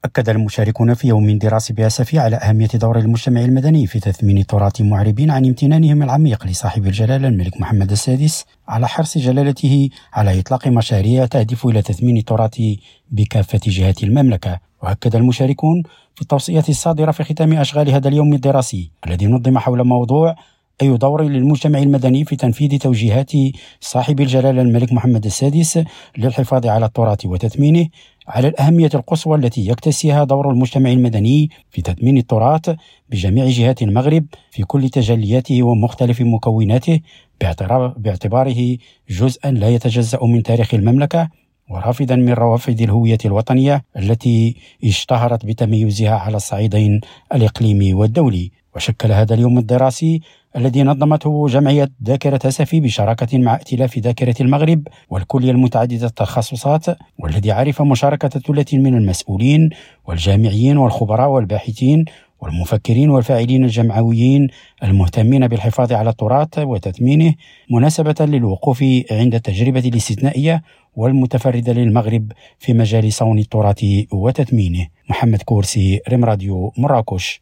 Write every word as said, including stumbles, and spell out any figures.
أكد المشاركون في يوم دراسي بأسفي على أهمية دور المجتمع المدني في تثمين تراث، معربين عن امتنانهم العميق لصاحب الجلالة الملك محمد السادس على حرص جلالته على إطلاق مشاريع تهدف إلى تثمين التراث بكافة جهات المملكة. وأكد المشاركون في التوصية الصادرة في ختام أشغال هذا اليوم الدراسي الذي نظم حول موضوع أي دور للمجتمع المدني في تنفيذ توجيهات صاحب الجلالة الملك محمد السادس للحفاظ على التراث وتثمينه، على الأهمية القصوى التي يكتسيها دور المجتمع المدني في تثمين التراث بجميع جهات المغرب في كل تجلياته ومختلف مكوناته، باعتباره جزءا لا يتجزأ من تاريخ المملكة ورافدا من روافد الهوية الوطنية التي اشتهرت بتميزها على الصعيدين الإقليمي والدولي. وشكل هذا اليوم الدراسي الذي نظمته جمعية ذاكرة أسفي بشراكة مع ائتلاف ذاكرة المغرب والكلية المتعددة التخصصات، والذي عرف مشاركة ثلة من المسؤولين والجامعيين والخبراء والباحثين والمفكرين والفاعلين الجمعويين المهتمين بالحفاظ على التراث وتثمينه، مناسبة للوقوف عند التجربة الاستثنائية والمتفردة للمغرب في مجال صون التراث وتثمينه. محمد كورسي، ريم راديو، مراكش.